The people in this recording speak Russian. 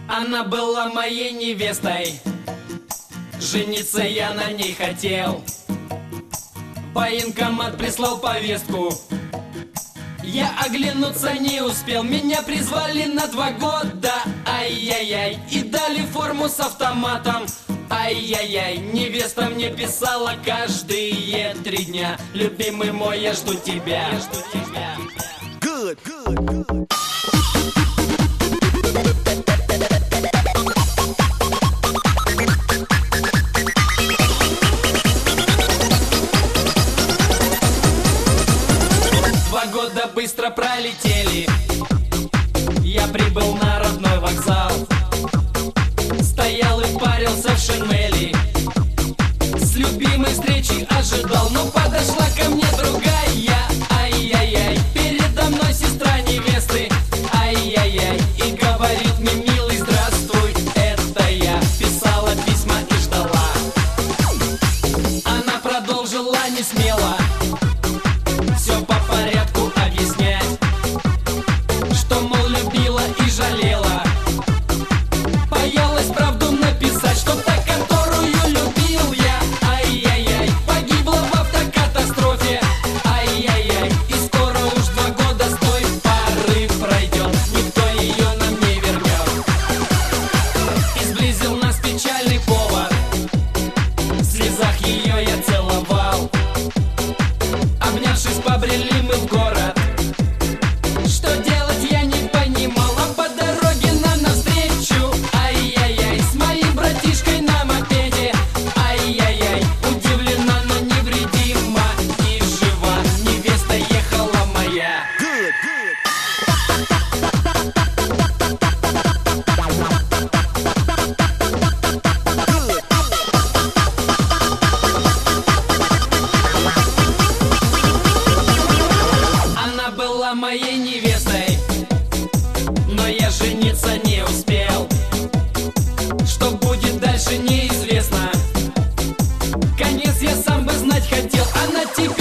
Она была моей невестой, жениться я на ней хотел. Военкомат прислал повестку, я оглянуться не успел. Меня призвали на 2 года, ай-яй-яй, и дали форму с автоматом. Ай-яй-яй, невеста мне писала каждые 3 дня: любимый мой, я жду тебя, я жду тебя. Good, good, good. Года быстро пролетели, я прибыл на родной вокзал. Стоял и парился в шинели, с любимой встречи ожидал. Но подошла ко мне другая, ай-яй-яй, передо мной сестра невесты, ай-яй-яй, и говорит мне: милый, здравствуй, это я. Писала письма и ждала. Она продолжила не смело все по порядку объяснять, что, мол, любила и жалела. Боялась правду написать, что та, которую любил я, ай-яй-яй, погибла в автокатастрофе, ай-яй-яй, и скоро уж 2 года с той поры пройдет, никто ее нам не вернет. И сблизил нас печальный повод, в слезах ее я целовал. Обнявшись, побрели мы в город. Что делать я не понимал, а по дороге нам навстречу, ай-яй-яй, с моим братишкой на мопеде, ай-яй-яй, удивлена, но невредима и жива. Невеста ехала моя. Good, Она была моей невестой, но я жениться не успел. Что будет дальше, неизвестно. Конец я сам бы знать хотел. Она теперь